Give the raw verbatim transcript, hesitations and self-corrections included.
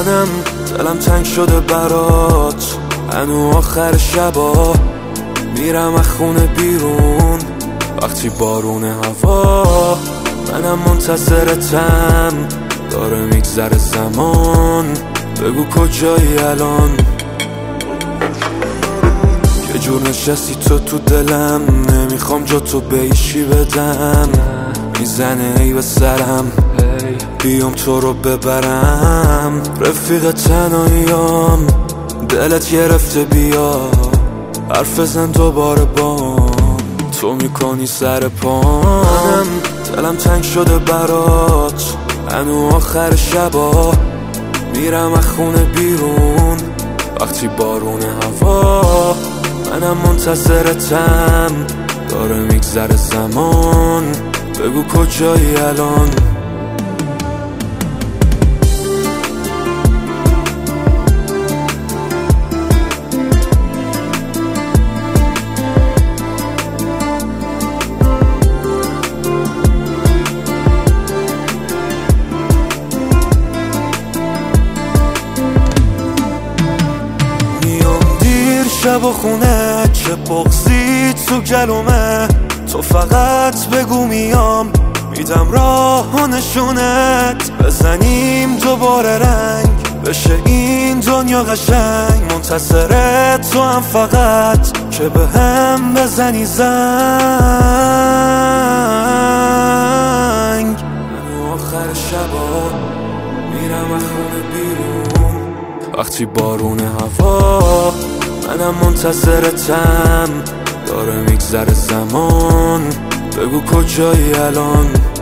منم دلم تنگ شده برات، هنو آخر شبا میرم از خونه بیرون وقتی بارون هوا. منم منتظرتم داره میگذره زمان، بگو کجایی الان؟ یه جور نشستی تو تو دلم، نمیخوام جا تو بیشی بدم، میزنه ای به سرم بیام تو رو ببرم. رفیق تنهاییام دلت گرفته، بیا حرف بزن دوباره بام، تو میکنی سر پام. دلم تنگ شده برات، هنو آخر شبا میرم از خونه بیرون وقتی بارون هوا. منم منتظرتم داره میگذره زمان، بگو کجایی الان؟ شب و خونه چه بغضی تو گلومه، تو فقط بگو میام میدم راه و نشونت، بزنیم دوباره رنگ بشه این دنیا قشنگ. منتظرت تو هم فقط که به هم بزنی زنگ. منو آخر شبا میرم از خونه بیرون وقتی بارون هوا. منم منتظرتم داره میگذره زمان، بگو کجایی الان؟